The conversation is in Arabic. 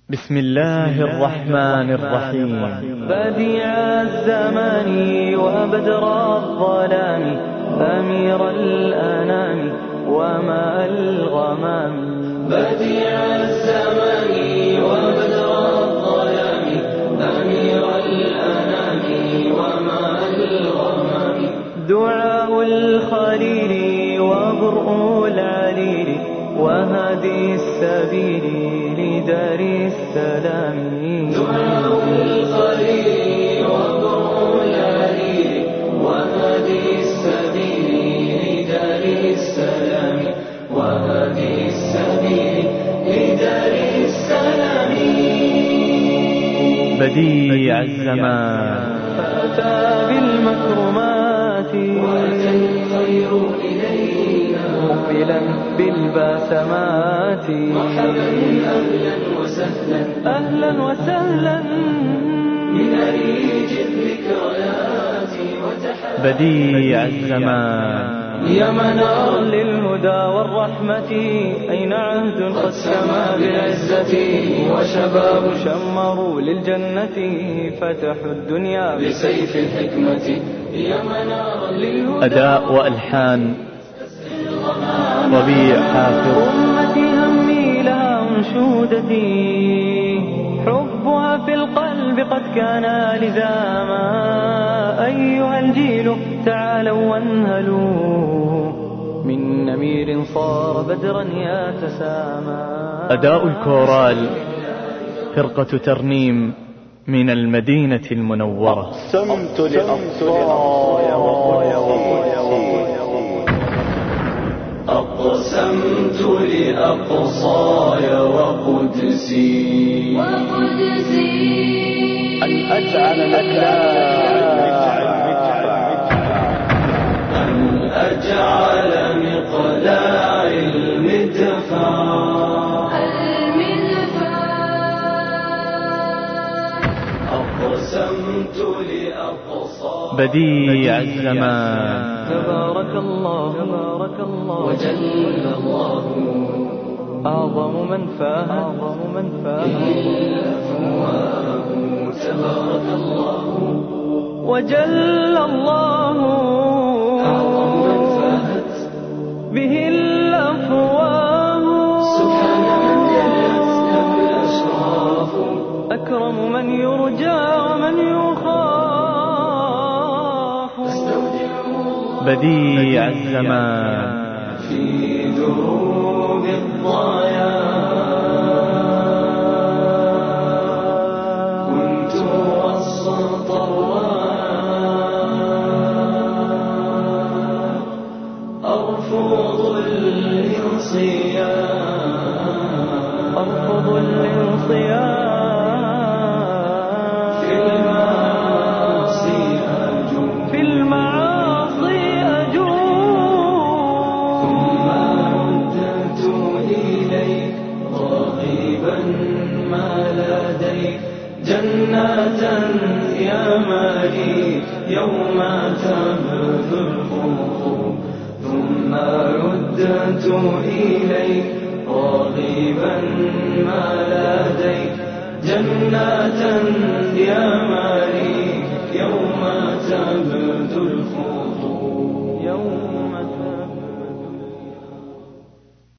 بسم الله الرحمن الرحيم. بديع الزمان وبدر الظلام، أمير الأنام وماء الغمام. بديع الزمان وبدر الظلام، أمير الأنام وماء الغمام. دعاء الخليل وبرء العليل، وهدي السبيل لدار السلام. دعاء الخليل وبرء العليل، وهدي السبيل لدار السلام. وهدي السبيل لدار السلام. بديع الزمان فأتى بالمكرمات، وأتى الخير إلينا مقبلا بالباسمات. مرحبا أهلا وسهلا، أهلا وسهلا من أريج الذكريات وتحدي. بديع الزمان يا منار للهدى والرحمة، أين عهد قد سما بالعزة، وشباب شمروا للجنة فتحوا الدنيا بسيف الحكمة. يا منار للهدى. أداء وألحان ربيع حافظ. أمتي همي لها أنشودتي، حبها في القلب قد كان لزاما. أيها الجيل تعالوا وانهلوا، من نمير صار بدرا يتسامى. أداء الكورال فرقة ترنيم من المدينة المنورة. أقسمت لأقصاي أقسمت لأقصاي وقدسي أن أجعل مقلاع المدفع. أقسمت لأقصاي. بديع الزمان تبارك الله، تبارك الله وجل الله، أعظم من فاه، أعظم من فاه الأفواه. تبارك الله وجل الله، أعظم من فاهت به الأفواه. سبحان من جلت له الأشراف، أكرم من يرجى ومن يخاف. بديع الزمان في دروب الضياء كنت وسط الرواء، أرفض الانصياء، أرفض الانصياء. في المعاصي أجوب، في المعاصي أجوب. ثم رددت إليك راغبا ما لديك، جنات يا مالي يوم تبذل الخوف. ثم رددت إليك راغبا ما لديك، جنات يا مالي يوم تبذل